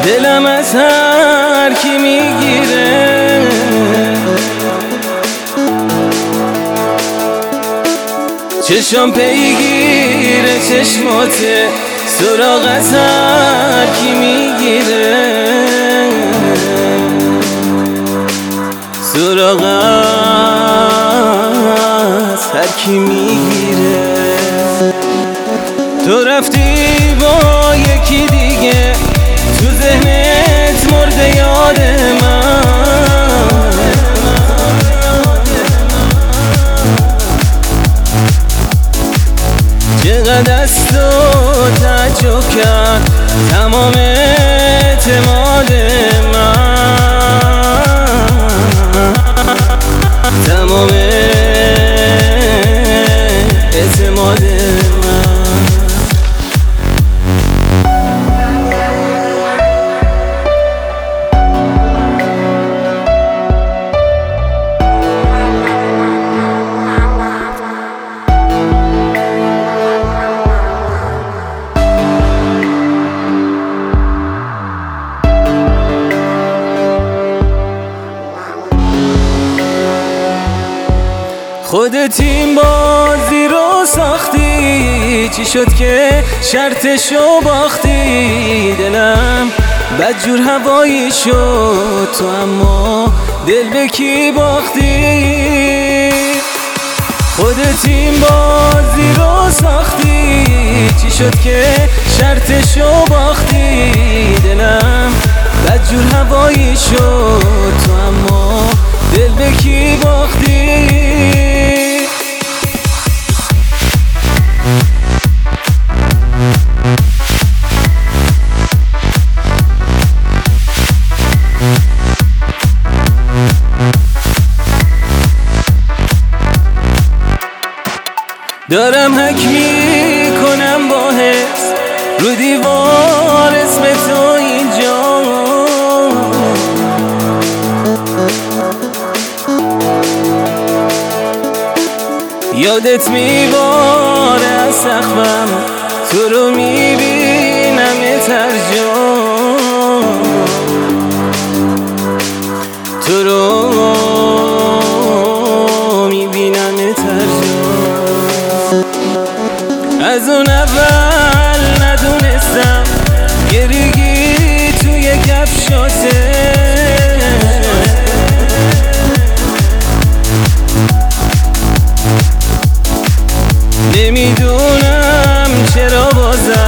دلم از هر کی میگیره، چشم پیگیره چشماته، سراغ از هر کی میگیره، سراغ از هر کی میگیره. تو رفتی با یکی دیگه، تو ذهنت مرده یاد من، چقدر از تو تعجب کرد تمام اعتماد من، تمام اعتماد من. خودت این بازی رو ساختی، چی شد که شرطشو باختی؟ دلم بدجور هوایی شد تو، اما دل به کی باختی؟ خودت این بازی رو ساختی، چی شد که شرطشو باختی؟ دلم بدجور هوایی شد تو، اما دل به کی باختی؟ دارم حک میکنم با حس رو دیوار اسم تو اینجا، یادت میباره از سقفم، تو رو میبینم ترجم، تو رو میبینم ترجم. از اون اول ندونستم یه ریگی توی کفشاته، نمیدونم چرا بازم